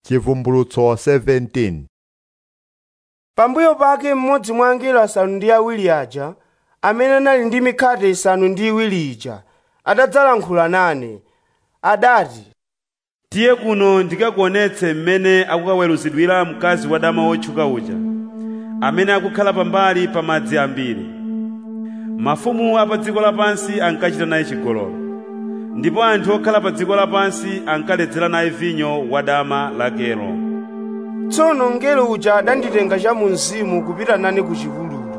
Chivumbulutso 17. Pambuyo pake mmodzi mwa angelo asanu ndi awiri aja, amene anali ndi mikate isanu ndi iwiri ija, adadzalankhula nane. Adati, "Tiye kuno ndikakuonetse mmene akukaweruzidwira mkazi wadama wotchuka uja, amene akukhala pambali pa madzi ambiri. Mafumu a pa dziko lapansi ankachita naye chigololo, ndipo anthu okhala pa dziko lapansi ankaledzera naye vinyo wadama lakelo." Tsono mngelo uja adanditenga cha mu mzimu kupita nane ku chipululu.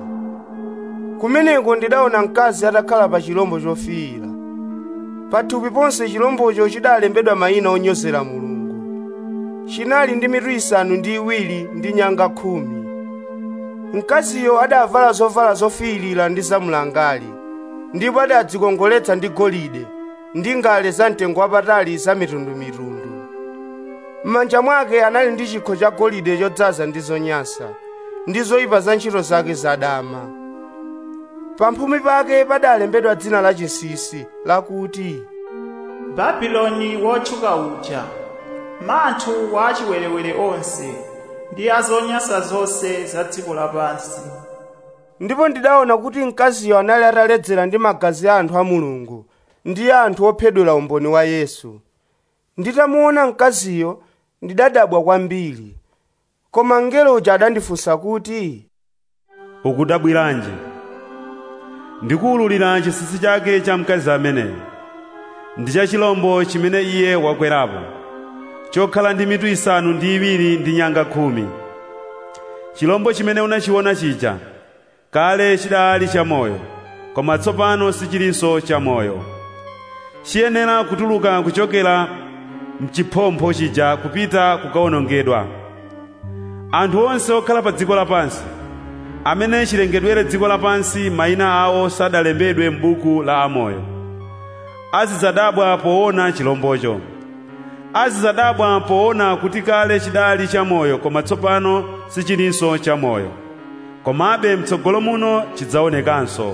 Kumeneko ndidaona mkazi atakhala pa chirombo chofiira. Pathupi ponse chirombocho chidalembedwa mayina onyozera Mulungu. Chinali ndi mitu isanu ndi iwiri ndi nyanga 10. Mkaziyo adavala zovala zofiirira ndi zamlangali, ndipo adadzikongoletsa ndi golide ndi ngale za mtengo wapatali za mitundumitundu. M'manja mwake anali ndi chikho cha golide chodzaza ndi zonyansa ndi zoyipa za ntchito zake zadama. Pamphumi pake padalembedwa dzina lachinsinsi lakuti, Babuloni wotchuka uja, manthu wa achiwerewere onse ndi azonyansa zonse za dziko lapansi. Ndipo ndidaona kuti mkaziyo anali ataledzera ndi magazi a anthu a Mulungu ndi a anthu ophedwera umboni wa Yesu. Nditamuona mkaziyo ndidadabwa kwambiri. Koma mngelo uja adandifunsa kuti, "Ukudabwiranji? Ndikuwululira chinsinsi chake cha mkazi ameneyo ndi cha chilombo chimene iye wakwerapo, chokhala ndi mitu isanu ndi iwiri ndi nyanga 10. Chilombo chimene unachiona chija kale chidali chamoyo, koma tsopano sichilinso chamoyo. Chiyenera kutuluka kuchokera mchiphompho chija kupita kukawonongedwa. Anthu onse okhala pa dziko lapansi, amene chilengedwere dziko lapansi mayina awo sadalembedwe m'buku la amoyo, azidzadabwa poona chilombocho. Azidzadabwa poona kuti kale chidali chamoyo koma tsopano sichilinso chamoyo, komabe m'tsogolo muno chidzaonekanso.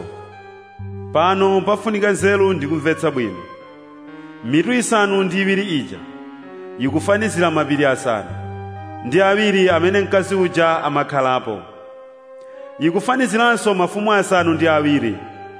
Pano pafunika nzeru ndi kumvetsa bwino. Mitu isanu ndi iwiri ija ikufanizira mapiri asanu ndi awiri amene mkazi uja amakhalapo. Ikufaniziranso mafumu asanu ndi awiri.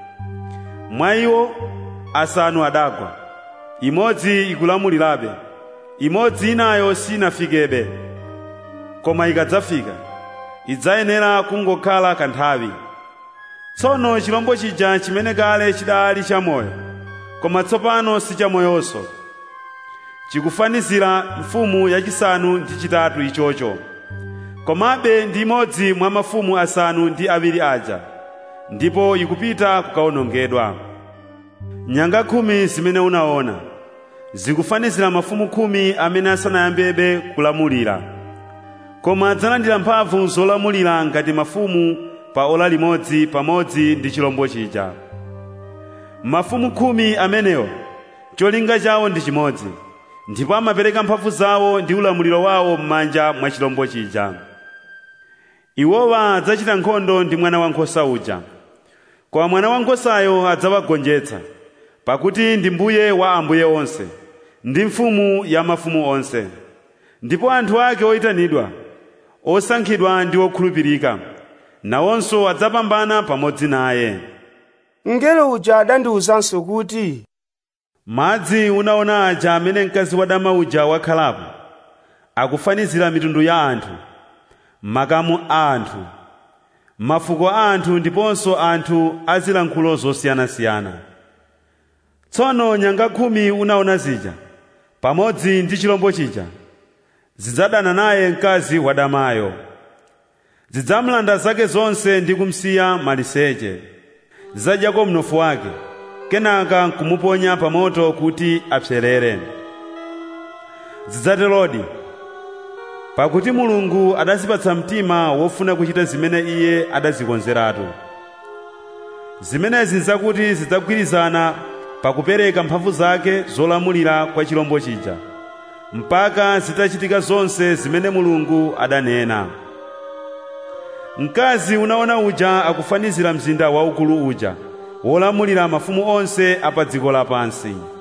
Mwa iwo asanu adagwa, imodzi ikulamulirabe, imodzi inayo sinafikebe. Koma ikadzafika, idzayenera kungokhala kanthawi. Tsono chilombo chija chimene kale chidali chamoyo, koma tsopano si chamoyonso, chikufanizira mfumu yachisanu ndi chitatu ichocho. Komabe ndi imodzi mwa mafumu asanu ndi awiri aja, ndipo ikupita kukawonongedwa. Nyanga 10 zimene unaona zikufanizira mafumu 10 amene asanayambebe kulamulira, koma adzalandira mphamvu zolamulira ngati mafumu pa ola limodzi pamodzi ndi chilombo chija. Mafumu 10 amenewo cholinga chawo ndi chimodzi, ndipo amapereka mphamvu zawo ndi ulamuliro wawo m'manja mwa chilombo chija. Iwowa adzachita nkhondo ndi mwana wankhosa uja, koma mwana wankhosayo adzawagonjetsa, pakuti ndi mbuye wa ambuye onse ndi mfumu ya mafumu onse. Ndipo anthu ake oyitanidwa, osankhidwa ndi okhulupirika, nawonso adzapambana pamodzi naye. Mngelo uja adandiwuzanso kuti, "Madzi unaona aja amene mkazi wadama uja wakhalapo akufanizira mitundu ya anthu, makamu a anthu, mafuko a anthu ndiponso anthu azilankhulo zosiyanasiyana. Tsono nyanga 10 unaona zija pamodzi ndi chilombo chija zidzadana naye mkazi wadamayo. Zidzamulanda zake zonse ndi kumsiya maliseche. Zidzadyako mnofu wake, kenaka nkumuponya pa moto kuti apserere. Zidzaterodi, pakuti Mulungu adazipatsa mtima wofuna kuchita zimene Iye adazikonzeratu. Zimenezi nzakuti zidzagwirizana pakupereka mphamvu zake zolamulira kwa chilombo chija, mpaka zitachitika zonse zimene Mulungu adanena." Mkazi unaona uja akufanizira mzinda waukulu uja wolamulira mafumu onse apa dziko lapansi.